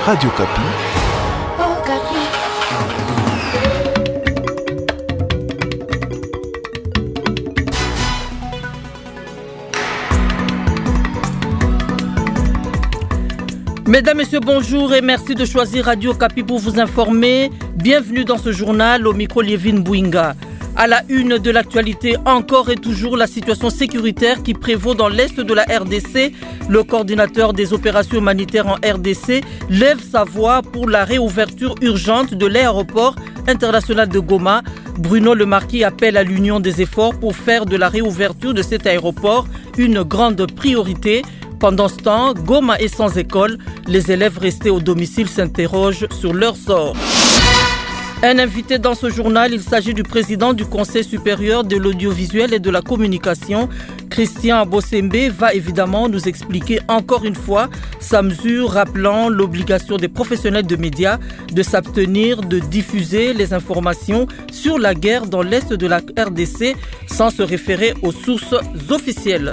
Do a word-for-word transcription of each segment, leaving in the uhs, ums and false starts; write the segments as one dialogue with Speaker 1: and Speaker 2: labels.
Speaker 1: Radio Kapi.
Speaker 2: Oh, Kapi.
Speaker 3: Mesdames, Messieurs, bonjour et merci de choisir Radio Kapi pour vous informer. Bienvenue dans ce journal, au micro Lievine Bouinga. À la une de l'actualité, encore et toujours la situation sécuritaire qui prévaut dans l'est de la R D C. Le coordinateur des opérations humanitaires en R D C lève sa voix pour la réouverture urgente de l'aéroport international de Goma. Bruno Le Marquis appelle à l'union des efforts pour faire de la réouverture de cet aéroport une grande priorité. Pendant ce temps, Goma est sans école. Les élèves restés au domicile s'interrogent sur leur sort. Un invité dans ce journal, il s'agit du président du Conseil supérieur de l'audiovisuel et de la communication. Christian Bossembe va évidemment nous expliquer encore une fois sa mesure rappelant l'obligation des professionnels de médias de s'abstenir de diffuser les informations sur la guerre dans l'est de la R D C sans se référer aux sources officielles.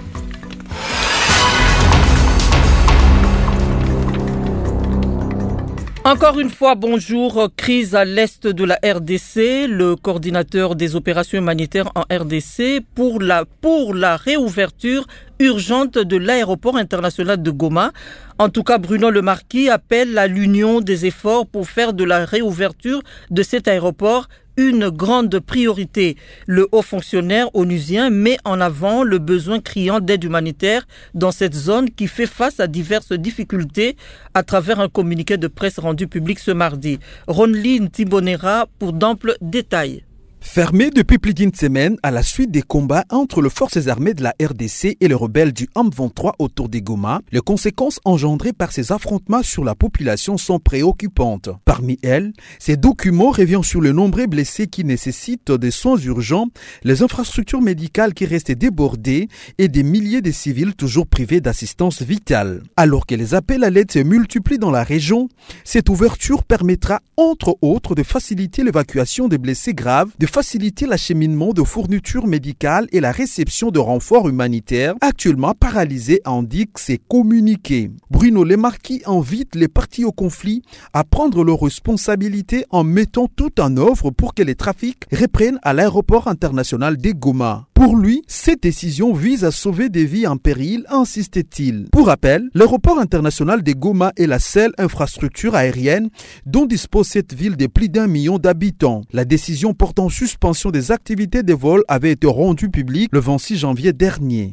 Speaker 3: Encore une fois, bonjour. Crise à l'est de la R D C. Le coordinateur des opérations humanitaires en R D C pour la, pour la réouverture urgente de l'aéroport international de Goma. En tout cas, Bruno Le Marquis appelle à l'union des efforts pour faire de la réouverture de cet aéroport une grande priorité. Le haut fonctionnaire onusien met en avant le besoin criant d'aide humanitaire dans cette zone qui fait face à diverses difficultés à travers un communiqué de presse rendu public ce mardi. Ronline Tibonera pour d'amples détails.
Speaker 4: Fermé depuis plus d'une semaine à la suite des combats entre les forces armées de la R D C et les rebelles du M vingt-trois autour des Goma, les conséquences engendrées par ces affrontements sur la population sont préoccupantes. Parmi elles, ces documents reviennent sur les nombreux blessés qui nécessitent des soins urgents, les infrastructures médicales qui restent débordées et des milliers de civils toujours privés d'assistance vitale. Alors que les appels à l'aide se multiplient dans la région, cette ouverture permettra entre autres de faciliter l'évacuation des blessés graves, de faciliter l'acheminement de fournitures médicales et la réception de renforts humanitaires actuellement paralysés, indique ces communiqués. Bruno Le Marquis invite les parties au conflit à prendre leurs responsabilités en mettant tout en œuvre pour que les trafics reprennent à l'aéroport international de Goma. Pour lui, cette décision vise à sauver des vies en péril, insiste-t-il. Pour rappel, l'aéroport international de Goma est la seule infrastructure aérienne dont dispose cette ville de plus d'un million d'habitants. La décision portant suspension des activités de vol avait été rendue publique le vingt-six janvier dernier.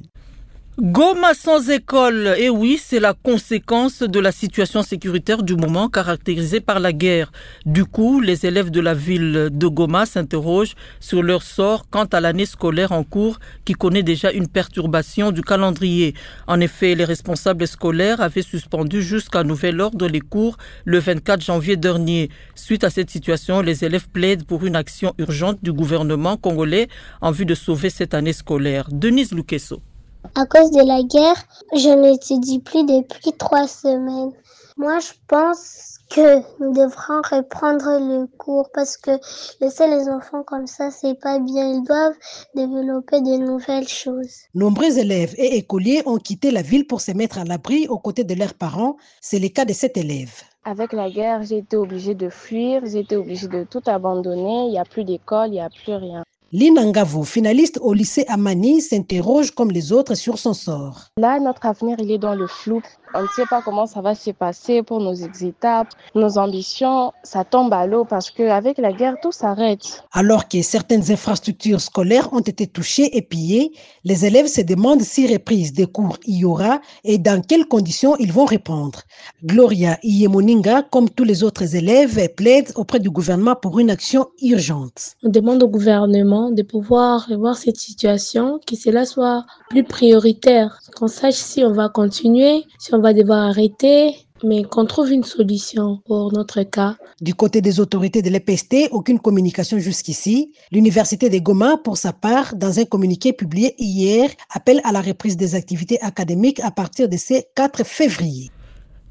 Speaker 3: Goma sans école, et oui, c'est la conséquence de la situation sécuritaire du moment caractérisée par la guerre. Du coup, les élèves de la ville de Goma s'interrogent sur leur sort quant à l'année scolaire en cours qui connaît déjà une perturbation du calendrier. En effet, les responsables scolaires avaient suspendu jusqu'à nouvel ordre les cours le vingt-quatre janvier dernier. Suite à cette situation, les élèves plaident pour une action urgente du gouvernement congolais en vue de sauver cette année scolaire. Denise Lukeso.
Speaker 5: À cause de la guerre, je n'étudie plus depuis trois semaines. Moi, je pense que nous devrons reprendre le cours parce que laisser les enfants comme ça, c'est pas bien. Ils doivent développer de nouvelles choses.
Speaker 6: Nombreux élèves et écoliers ont quitté la ville pour se mettre à l'abri aux côtés de leurs parents. C'est le cas de cet élève.
Speaker 7: Avec la guerre, j'ai été obligée de fuir, j'ai été obligée de tout abandonner. Il n'y a plus d'école, il n'y a plus rien.
Speaker 6: Lina Ngavo, finaliste au lycée Amani, s'interroge comme les autres sur son sort.
Speaker 7: Là, notre avenir, il est dans le flou. On ne sait pas comment ça va se passer pour nos étapes, nos ambitions. Ça tombe à l'eau parce qu'avec la guerre, tout s'arrête.
Speaker 6: Alors que certaines infrastructures scolaires ont été touchées et pillées, les élèves se demandent si reprise des cours il y aura et dans quelles conditions ils vont répondre. Gloria Iyemoninga, comme tous les autres élèves, plaide auprès du gouvernement pour une action urgente.
Speaker 8: On demande au gouvernement de pouvoir revoir cette situation, que cela soit plus prioritaire, qu'on sache si on va continuer, si on va devoir arrêter, mais qu'on trouve une solution pour notre cas.
Speaker 6: Du côté des autorités de l'E P S T, aucune communication jusqu'ici. L'Université de Goma, pour sa part, dans un communiqué publié hier, appelle à la reprise des activités académiques à partir de ce quatre février.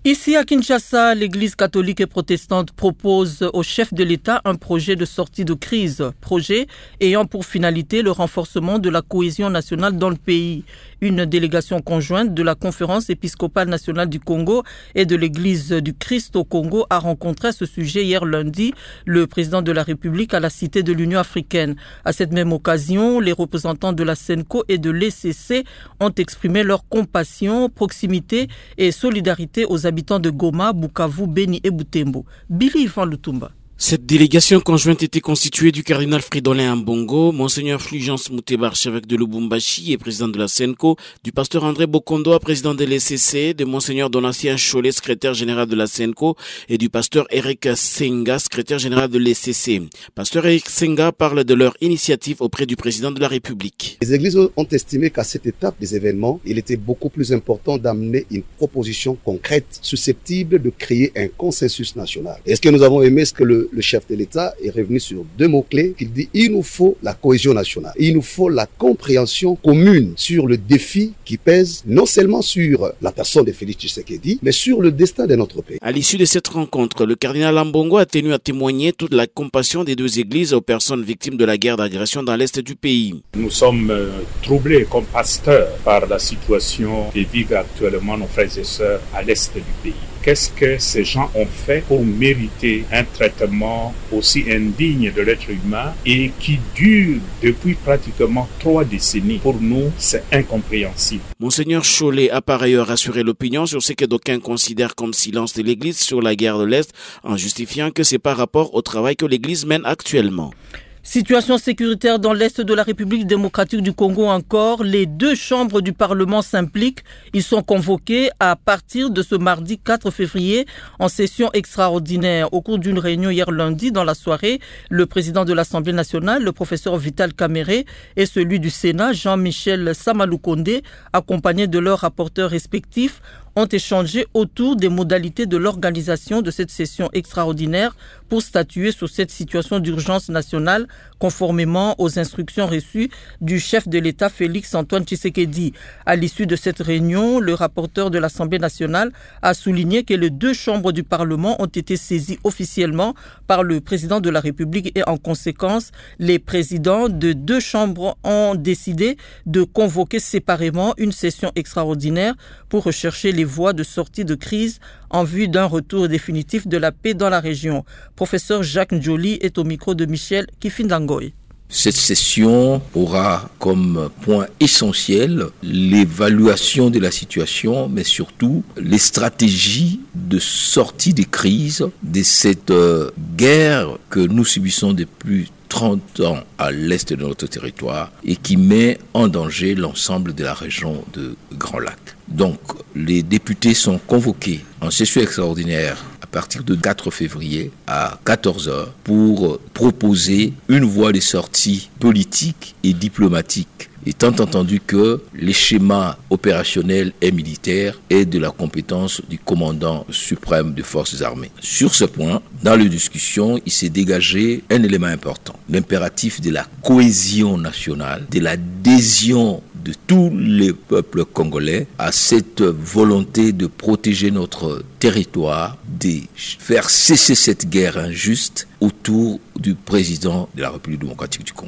Speaker 3: Ici à Kinshasa, l'Église catholique et protestante propose au chef de l'État un projet de sortie de crise, projet ayant pour finalité le renforcement de la cohésion nationale dans le pays. Une délégation conjointe de la Conférence épiscopale nationale du Congo et de l'Église du Christ au Congo a rencontré à ce sujet hier lundi le président de la République à la Cité de l'Union africaine. À cette même occasion, les représentants de la SENCO et de l'E C C ont exprimé leur compassion, proximité et solidarité aux habitants de Goma, Bukavu, Beni et Butembo. Billy Ivan Lutumba.
Speaker 1: Cette délégation conjointe était constituée du cardinal Fridolin Ambongo, Monseigneur Fulgence Mouteba, archevêque de Lubumbashi et président de la SENCO, du pasteur André Bokondo, président de l'E C C, de Monseigneur Donatien Cholet, secrétaire général de la SENCO, et du pasteur Eric Senga, secrétaire général de l'E C C. Pasteur Eric Senga parle de leur initiative auprès du président de la République.
Speaker 9: Les églises ont estimé qu'à cette étape des événements, il était beaucoup plus important d'amener une proposition concrète, susceptible de créer un consensus national. Et ce que nous avons aimé, c'est que le Le chef de l'État est revenu sur deux mots-clés. Il dit il nous faut la cohésion nationale. Il nous faut la compréhension commune sur le défi qui pèse non seulement sur la personne de Félix Tshisekedi, mais sur le destin de notre pays.
Speaker 1: À l'issue de cette rencontre, le cardinal Ambongo a tenu à témoigner toute la compassion des deux églises aux personnes victimes de la guerre d'agression dans l'est du pays.
Speaker 10: Nous sommes euh, troublés comme pasteurs par la situation que vivent actuellement nos frères et sœurs à l'est du pays. Qu'est-ce que ces gens ont fait pour mériter un traitement aussi indigne de l'être humain et qui dure depuis pratiquement trois décennies? Pour nous, c'est incompréhensible.
Speaker 1: Monseigneur Cholet a par ailleurs assuré l'opinion sur ce que d'aucuns considèrent comme silence de l'Église sur la guerre de l'Est, en justifiant que c'est par rapport au travail que l'Église mène actuellement.
Speaker 3: Situation sécuritaire dans l'Est de la République démocratique du Congo encore. Les deux chambres du Parlement s'impliquent. Ils sont convoqués à partir de ce mardi quatre février en session extraordinaire. Au cours d'une réunion hier lundi dans la soirée, le président de l'Assemblée nationale, le professeur Vital Kamerhe, et celui du Sénat, Jean-Michel Samaloukonde, accompagnés de leurs rapporteurs respectifs, ont échangé autour des modalités de l'organisation de cette session extraordinaire pour statuer sur cette situation d'urgence nationale conformément aux instructions reçues du chef de l'État Félix Antoine Tshisekedi. À l'issue de cette réunion, le rapporteur de l'Assemblée nationale a souligné que les deux chambres du Parlement ont été saisies officiellement par le président de la République et en conséquence, les présidents de deux chambres ont décidé de convoquer séparément une session extraordinaire pour rechercher les voies de sortie de crise en vue d'un retour définitif de la paix dans la région. Professeur Jacques Njoli est au micro de Michel Kifindangoy.
Speaker 11: Cette session aura comme point essentiel l'évaluation de la situation, mais surtout les stratégies de sortie des crises de cette euh, guerre que nous subissons depuis trente ans à l'est de notre territoire et qui met en danger l'ensemble de la région de Grand Lac. Donc, les députés sont convoqués en session extraordinaire à partir de quatre février à quatorze heures pour proposer une voie de sortie politique et diplomatique, étant entendu que les schémas opérationnels et militaires est de la compétence du commandant suprême des forces armées. Sur ce point, dans les discussions, il s'est dégagé un élément important, l'impératif de la cohésion nationale, de l'adhésion de tous les peuples congolais à cette volonté de protéger notre territoire, de faire cesser cette guerre injuste autour du président de la République démocratique du Congo.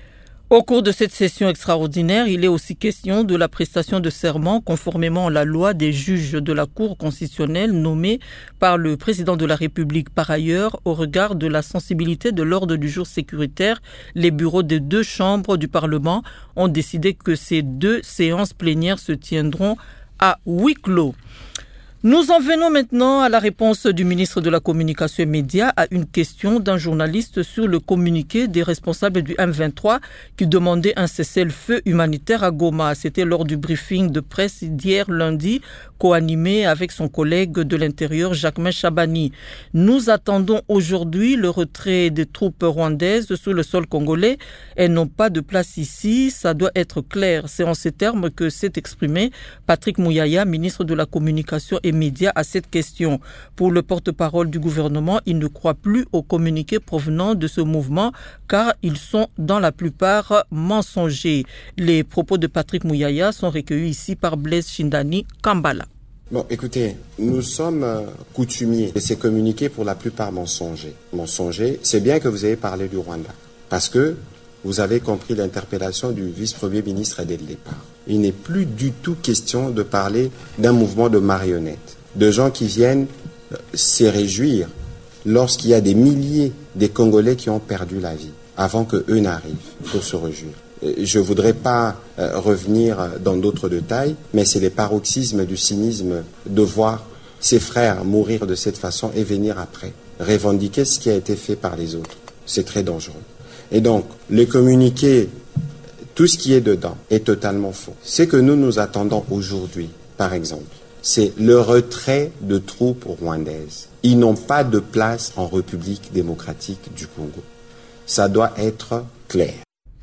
Speaker 3: Au cours de cette session extraordinaire, il est aussi question de la prestation de serment conformément à la loi des juges de la Cour constitutionnelle nommés par le président de la République. Par ailleurs, au regard de la sensibilité de l'ordre du jour sécuritaire, les bureaux des deux chambres du Parlement ont décidé que ces deux séances plénières se tiendront à huis clos. Nous en venons maintenant à la réponse du ministre de la Communication et Médias à une question d'un journaliste sur le communiqué des responsables du M vingt-trois qui demandait un cessez-le-feu humanitaire à Goma. C'était lors du briefing de presse d'hier lundi, co-animé avec son collègue de l'Intérieur, Jacquemain Chabani. Nous attendons aujourd'hui le retrait des troupes rwandaises sur le sol congolais. Elles n'ont pas de place ici, ça doit être clair. C'est en ces termes que s'est exprimé Patrick Mouyaya, ministre de la Communication et Médias, à cette question. Pour le porte-parole du gouvernement, il ne croit plus aux communiqués provenant de ce mouvement car ils sont dans la plupart mensongers. Les propos de Patrick Mouyaya sont recueillis ici par Blaise Shindani Kambala.
Speaker 12: Bon, écoutez, nous sommes coutumiers de ces communiqués pour la plupart mensongers. Mensongers, c'est bien que vous ayez parlé du Rwanda, parce que vous avez compris l'interpellation du vice-premier ministre dès le départ. Il n'est plus du tout question de parler d'un mouvement de marionnettes, de gens qui viennent se réjouir lorsqu'il y a des milliers de Congolais qui ont perdu la vie, avant que eux n'arrivent pour se réjouir. Je ne voudrais pas euh, revenir dans d'autres détails, mais c'est les paroxysmes du cynisme de voir ses frères mourir de cette façon et venir après, revendiquer ce qui a été fait par les autres. C'est très dangereux. Et donc, le communiqué, tout ce qui est dedans est totalement faux. Ce que nous nous attendons aujourd'hui, par exemple, c'est le retrait de troupes rwandaises. Ils n'ont pas de place en République démocratique du Congo. Ça doit être clair.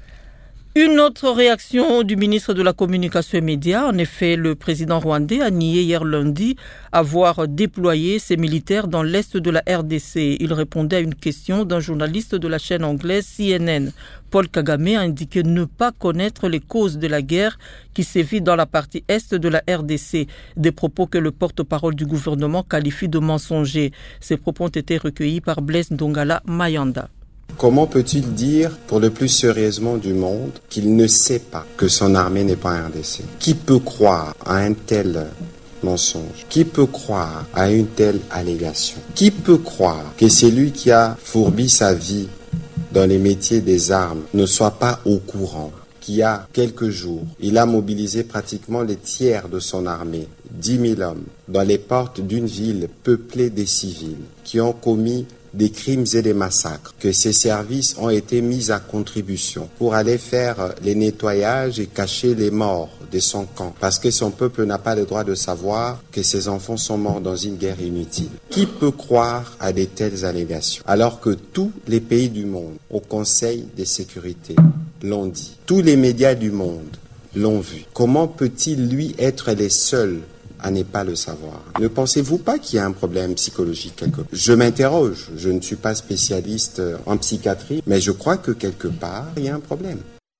Speaker 3: Une autre réaction du ministre de la Communication et Médias. En effet, le président rwandais a nié hier lundi avoir déployé ses militaires dans l'est de la R D C. Il répondait à une question d'un journaliste de la chaîne anglaise C N N. Paul Kagame a indiqué ne pas connaître les causes de la guerre qui sévit dans la partie est de la R D C. Des propos que le porte-parole du gouvernement qualifie de mensongers. Ces propos ont été recueillis par Blaise Ndongala Mayanda.
Speaker 12: Comment peut-il dire, pour le plus sérieusement du monde, qu'il ne sait pas que son armée n'est pas en R D C? Qui peut croire à un tel mensonge? Qui peut croire à une telle allégation? Qui peut croire que celui qui a fourbi sa vie dans les métiers des armes ne soit pas au courant qu'il y a quelques jours, il a mobilisé pratiquement les tiers de son armée, dix mille hommes, dans les portes d'une ville peuplée des civils, qui ont commis des crimes et des massacres, que ces services ont été mis à contribution pour aller faire les nettoyages et cacher les morts de son camp, parce que son peuple n'a pas le droit de savoir que ses enfants sont morts dans une guerre inutile. Qui peut croire à de telles allégations, alors que tous les pays du monde, au Conseil de sécurité, l'ont dit, tous les médias du monde l'ont vu? Comment peut-il, lui, être les seuls à ne pas le savoir? Ne pensez-vous pas qu'il y a un problème psychologique quelque part? Je m'interroge, je ne suis pas spécialiste en psychiatrie, mais je crois que quelque part, il y a un problème.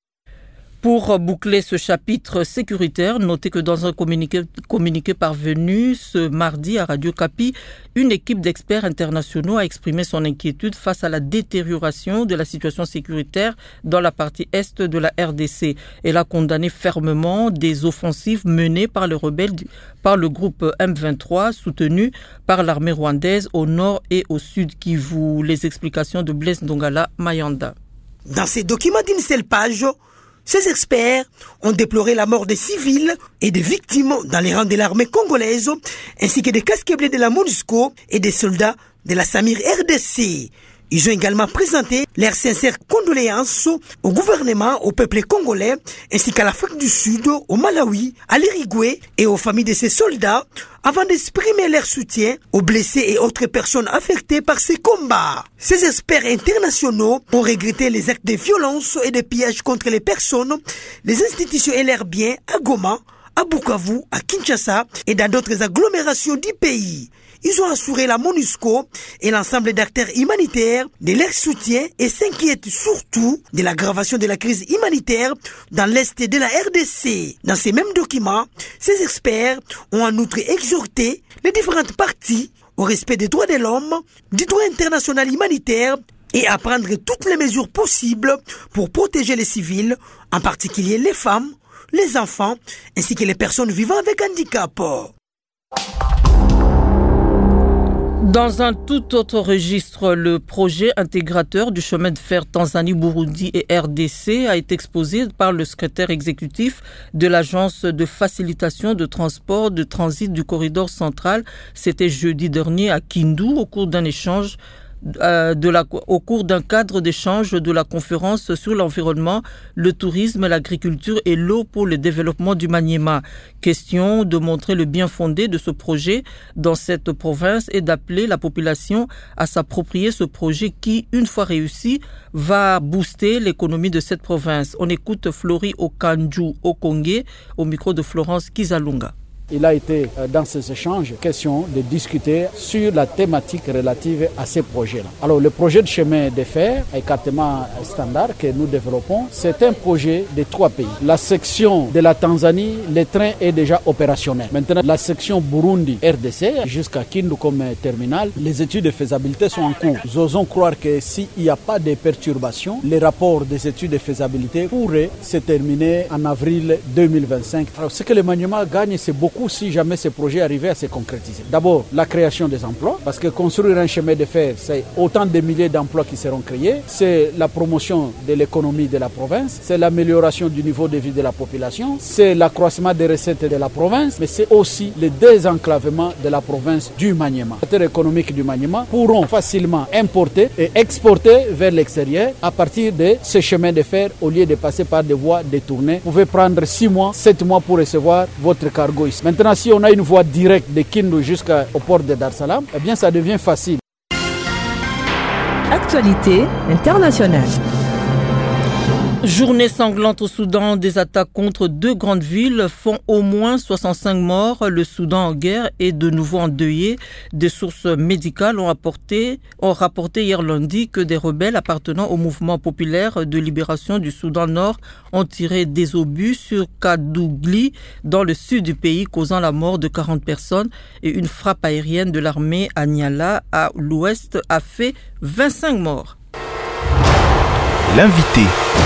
Speaker 3: Pour boucler ce chapitre sécuritaire, notez que dans un communiqué, communiqué parvenu ce mardi à Radio Kapi, une équipe d'experts internationaux a exprimé son inquiétude face à la détérioration de la situation sécuritaire dans la partie est de la R D C. Elle a condamné fermement des offensives menées par les rebelles, par le groupe M vingt-trois, soutenu par l'armée rwandaise au nord et au sud Kivu. Les explications de Blaise Ndongala Mayanda.
Speaker 13: Dans ces documents d'une seule page, ces experts ont déploré la mort des civils et des victimes dans les rangs de l'armée congolaise, ainsi que des casques bleus de la MONUSCO et des soldats de la Samir R D C. Ils ont également présenté leurs sincères condoléances au gouvernement, au peuple congolais, ainsi qu'à l'Afrique du Sud, au Malawi, à l'Uruguay et aux familles de ces soldats, avant d'exprimer leur soutien aux blessés et autres personnes affectées par ces combats. Ces experts internationaux ont regretté les actes de violence et de pillage contre les personnes, les institutions et leurs biens à Goma, à Bukavu, à Kinshasa et dans d'autres agglomérations du pays. Ils ont assuré la MONUSCO et l'ensemble d'acteurs humanitaires de leur soutien et s'inquiètent surtout de l'aggravation de la crise humanitaire dans l'est de la R D C. Dans ces mêmes documents, ces experts ont en outre exhorté les différentes parties au respect des droits de l'homme, du droit international humanitaire et à prendre toutes les mesures possibles pour protéger les civils, en particulier les femmes, les enfants ainsi que les personnes vivant avec handicap.
Speaker 3: Dans un tout autre registre, le projet intégrateur du chemin de fer Tanzanie-Burundi et R D C a été exposé par le secrétaire exécutif de l'agence de facilitation de transport de transit du corridor central. C'était jeudi dernier à Kindu au cours d'un échange Euh, de la, au cours d'un cadre d'échange de la conférence sur l'environnement, le tourisme, l'agriculture et l'eau pour le développement du Maniema. Question de montrer le bien fondé de ce projet dans cette province et d'appeler la population à s'approprier ce projet qui, une fois réussi, va booster l'économie de cette province. On écoute Flori Okanju Okongé au micro de Florence Kizalunga.
Speaker 14: Il a été dans ces échanges question de discuter sur la thématique relative à ces projets-là. Alors le projet de chemin de fer, écartement standard que nous développons, c'est un projet de trois pays. La section de la Tanzanie, le train est déjà opérationnel. Maintenant, la section Burundi, R D C, jusqu'à Kindu comme terminal, les études de faisabilité sont en cours. Nous osons croire que s'il n'y a pas de perturbations, les rapports des études de faisabilité pourraient se terminer en avril deux mille vingt-cinq. Alors, ce que le Maniema gagne, c'est beaucoup si jamais ce projet arrivait à se concrétiser. D'abord, la création des emplois, parce que construire un chemin de fer, c'est autant de milliers d'emplois qui seront créés. C'est la promotion de l'économie de la province, c'est l'amélioration du niveau de vie de la population, c'est l'accroissement des recettes de la province, mais c'est aussi le désenclavement de la province du Maniema. Les acteurs économiques du Maniema pourront facilement importer et exporter vers l'extérieur à partir de ce chemin de fer au lieu de passer par des voies détournées. Vous pouvez prendre six mois, sept mois pour recevoir votre cargo ici. Maintenant, si on a une voie directe de Kindu jusqu'au port de Dar es Salaam, eh bien ça devient facile.
Speaker 15: Actualité internationale.
Speaker 3: Journée sanglante au Soudan, des attaques contre deux grandes villes font au moins soixante-cinq morts. Le Soudan en guerre est de nouveau endeuillé. Des sources médicales ont, apporté, ont rapporté hier lundi que des rebelles appartenant au mouvement populaire de libération du Soudan Nord ont tiré des obus sur Kadougli dans le sud du pays, causant la mort de quarante personnes, et une frappe aérienne de l'armée à Niala à l'ouest a fait vingt-cinq morts.
Speaker 15: L'invité.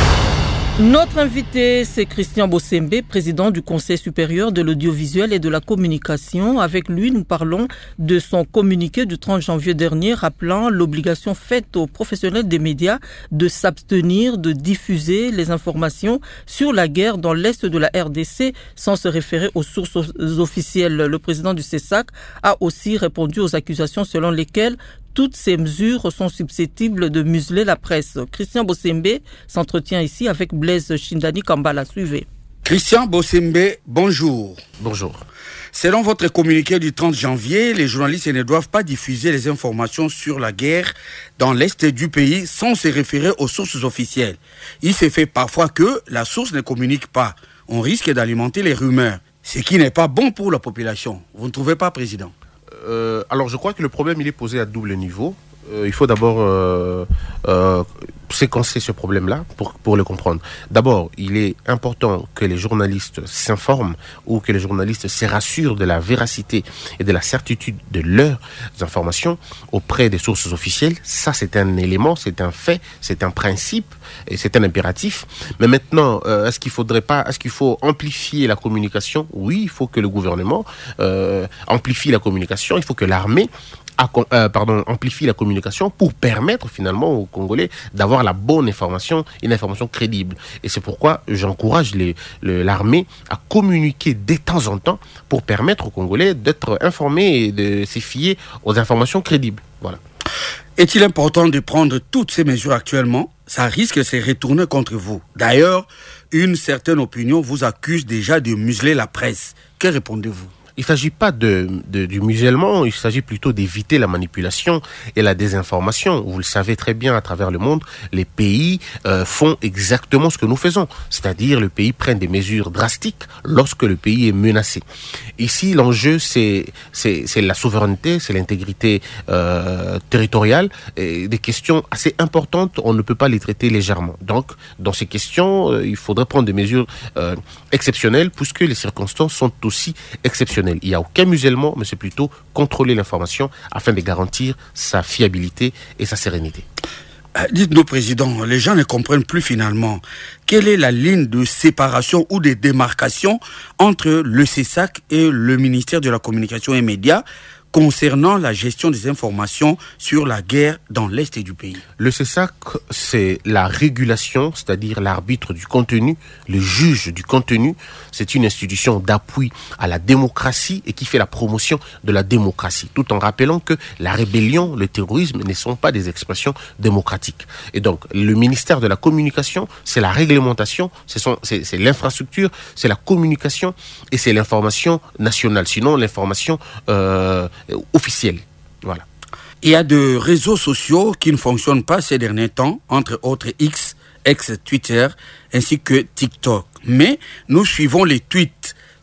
Speaker 3: Notre invité, c'est Christian Bossembe, président du Conseil supérieur de l'audiovisuel et de la communication. Avec lui, nous parlons de son communiqué du trente janvier dernier, rappelant l'obligation faite aux professionnels des médias de s'abstenir de diffuser les informations sur la guerre dans l'est de la R D C sans se référer aux sources officielles. Le président du C E S A C a aussi répondu aux accusations selon lesquelles toutes ces mesures sont susceptibles de museler la presse. Christian Bossembe s'entretient ici avec Blaise Shindani Kambala. Suivez.
Speaker 16: Christian Bossembe, bonjour.
Speaker 17: Bonjour.
Speaker 16: Selon votre communiqué du trente janvier, les journalistes ne doivent pas diffuser les informations sur la guerre dans l'est du pays sans se référer aux sources officielles. Il se fait parfois que la source ne communique pas. On risque d'alimenter les rumeurs, ce qui n'est pas bon pour la population. Vous ne trouvez pas, Président ?
Speaker 17: Euh, alors je crois que le problème il est posé à double niveau. Euh, il faut d'abord euh, euh, séquencer ce problème-là pour, pour le comprendre. D'abord, il est important que les journalistes s'informent ou que les journalistes se rassurent de la véracité et de la certitude de leurs informations auprès des sources officielles. Ça, c'est un élément, c'est un fait, c'est un principe et c'est un impératif. Mais maintenant, euh, est-ce qu'il faudrait pas, est-ce qu'il faut amplifier la communication ? Oui, il faut que le gouvernement euh, amplifie la communication, il faut que l'armée À, euh, pardon, amplifie la communication pour permettre finalement aux Congolais d'avoir la bonne information, une information crédible. Et c'est pourquoi j'encourage les, le, l'armée à communiquer de temps en temps pour permettre aux Congolais d'être informés et de se fier aux informations crédibles. Voilà.
Speaker 16: Est-il important de prendre toutes ces mesures actuellement ? Ça risque de se retourner contre vous. D'ailleurs, une certaine opinion vous accuse déjà de museler la presse. Que répondez-vous ?
Speaker 17: Il ne s'agit pas de, de, du musellement, il s'agit plutôt d'éviter la manipulation et la désinformation. Vous le savez très bien, à travers le monde, les pays euh, font exactement ce que nous faisons. C'est-à-dire, le pays prend des mesures drastiques lorsque le pays est menacé. Ici, l'enjeu, c'est, c'est, c'est la souveraineté, c'est l'intégrité euh, territoriale. Et des questions assez importantes, on ne peut pas les traiter légèrement. Donc, dans ces questions, euh, il faudrait prendre des mesures euh, exceptionnelles, puisque les circonstances sont aussi exceptionnelles. Il n'y a aucun musellement, mais c'est plutôt contrôler l'information afin de garantir sa fiabilité et sa sérénité.
Speaker 16: Dites-nous, Président, les gens ne comprennent plus finalement quelle est la ligne de séparation ou de démarcation entre le C E S A C et le ministère de la Communication et Médias concernant la gestion des informations sur la guerre dans l'est du pays.
Speaker 17: Le C E S A C, c'est la régulation, c'est-à-dire l'arbitre du contenu, le juge du contenu. C'est une institution d'appui à la démocratie et qui fait la promotion de la démocratie, tout en rappelant que la rébellion, le terrorisme ne sont pas des expressions démocratiques. Et donc, le ministère de la Communication, c'est la réglementation, c'est, son, c'est, c'est l'infrastructure, c'est la communication et c'est l'information nationale. Sinon, l'information euh, officielle. Voilà.
Speaker 16: Il y a des réseaux sociaux qui ne fonctionnent pas ces derniers temps, entre autres X, ex-Twitter, ainsi que TikTok. Mais nous suivons les tweets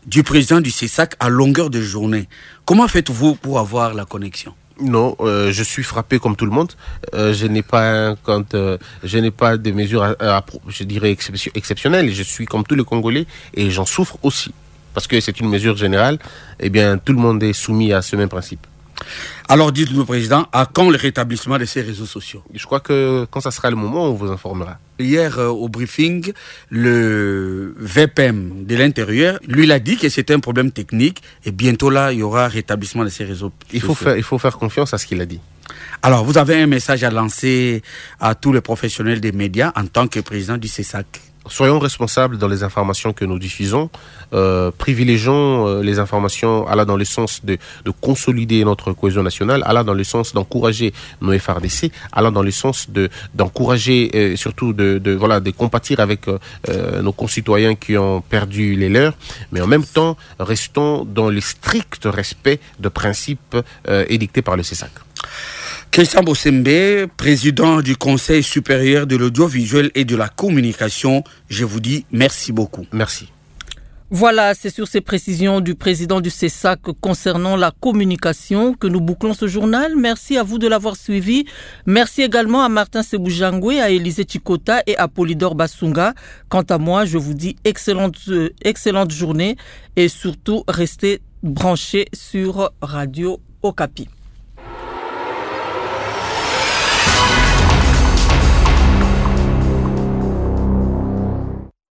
Speaker 16: du président du C E S A C à longueur de journée. Comment faites-vous pour avoir la connexion ?
Speaker 17: Non, euh, je suis frappé comme tout le monde. Euh, je n'ai pas un compte, euh, je n'ai pas des mesures, à, à, je dirais exception, exceptionnelles. Je suis comme tous les Congolais et j'en souffre aussi parce que c'est une mesure générale. Eh bien, tout le monde est soumis à ce même principe.
Speaker 16: Alors, dites-nous, Président, à quand le rétablissement de ces réseaux sociaux ?
Speaker 17: Je crois que quand ça sera le moment, on vous informera.
Speaker 16: Hier, euh, au briefing, le V P M de l'Intérieur, lui, il a dit que c'était un problème technique et bientôt là, il y aura rétablissement de ces réseaux
Speaker 17: il faut
Speaker 16: sociaux.
Speaker 17: Faire, il faut faire confiance à ce qu'il a dit.
Speaker 16: Alors, vous avez un message à lancer à tous les professionnels des médias en tant que président du C E S A C.
Speaker 17: Soyons responsables dans les informations que nous diffusons, euh, privilégions euh, les informations allant dans le sens de, de consolider notre cohésion nationale, allant dans le sens d'encourager nos F R D C, allant dans le sens de d'encourager euh, surtout de, de voilà de compatir avec euh, nos concitoyens qui ont perdu les leurs, mais en même temps restons dans le strict respect de principes euh, édictés par le C E S A C.
Speaker 16: Christian Bossembe, président du Conseil supérieur de l'audiovisuel et de la communication, je vous dis merci beaucoup.
Speaker 17: Merci.
Speaker 3: Voilà, c'est sur ces précisions du président du C E S A C concernant la communication que nous bouclons ce journal. Merci à vous de l'avoir suivi. Merci également à Martin Seboujangwe, à Élisée Chikota et à Polydore Basunga. Quant à moi, je vous dis excellente, euh, excellente journée et surtout restez branchés sur Radio Okapi.